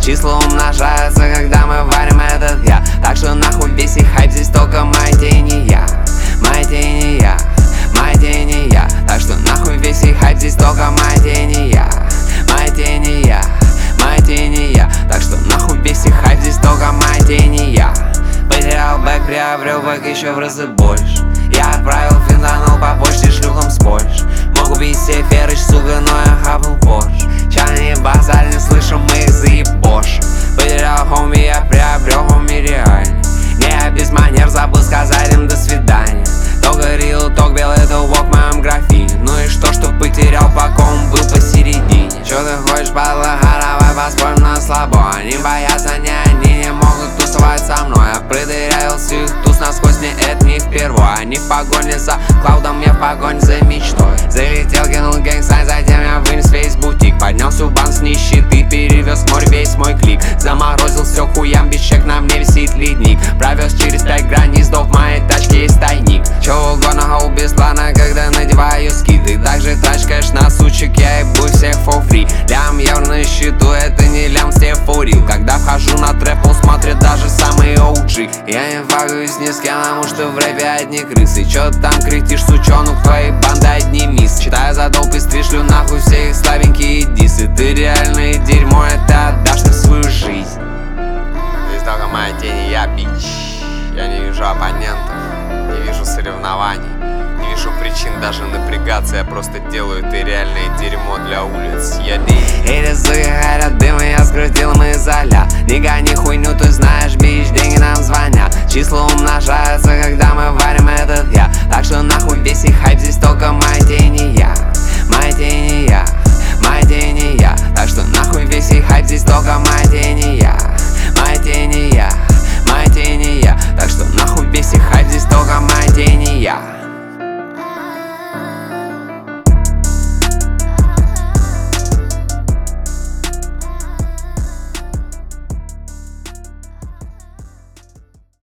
Числа умножаются, когда мы варим этот я. Так что нахуй весь их хайп, здесь только мои тени я. Мои тени я, мои тени я. Так что нахуй весь их хайп, здесь только мои тени я. Мои тени я, мои тени я. Так что нахуй весь их хайп, здесь только мои тени я. Потерял бэк, приобрел бэк еще в разы больше. Я отправил фентанол по почте шлюхом с Польши. Мог убить Сеферыч, сука, но я хапнул позже. Чайные базаль, не слышим, мы их заебошим. Потерял хоми, я приобрел хоми реально. Не, я без манер забыл сказать им до свидания. Ток горил, ток белый, это вок в моем графине. Ну и что потерял, пока он был посередине. Чё ты хочешь, падла, давай поспорим на слабо. Они боятся, они не могут тусовать со мной. Я продырявил всю их туз насквозь, мне это не впервой. Они в погоне за клаудом, я в погоне за мечтой. Залетел, кинул гэнгстайн, затем я вынес весь бутик. Поднялся в банк с нищеты, перевез в море весь мой клик. Заморозил все хуям, без чек, на мне висит ледник. Провез через 5 границ, до в моей тачке есть тайник. Чё угодно, хау без плана, когда надеваю скиты. Также трачь кэш на сучек, я ебу всех for free. Лям евро на счету, это не лям, Стеф фурил. Когда вхожу на трэпл, смотрят даже самые OG. Я не вагаюсь ни с кем, потому что в рэпе одни крысы. Чё ты там критишь, сучонок, твоей банды одни мисс. Читаю за долг и стришлю нахуй все их слабенькие дисы. Ты реальное дерьмо, это отдашь на свою жизнь. Здесь только моя тень и я, бич. Я не вижу оппонентов, не вижу соревнований. Не вижу причин даже напрягаться, я просто делаю это реальное дерьмо для улиц. Я эти суки хотят дым, и я скрутил им изоля. Не гони хуйню, ты знаешь, бич, деньги нам звонят. Числа умножаются, когда мы варим этот я. Так что нахуй весь их хайп, здесь только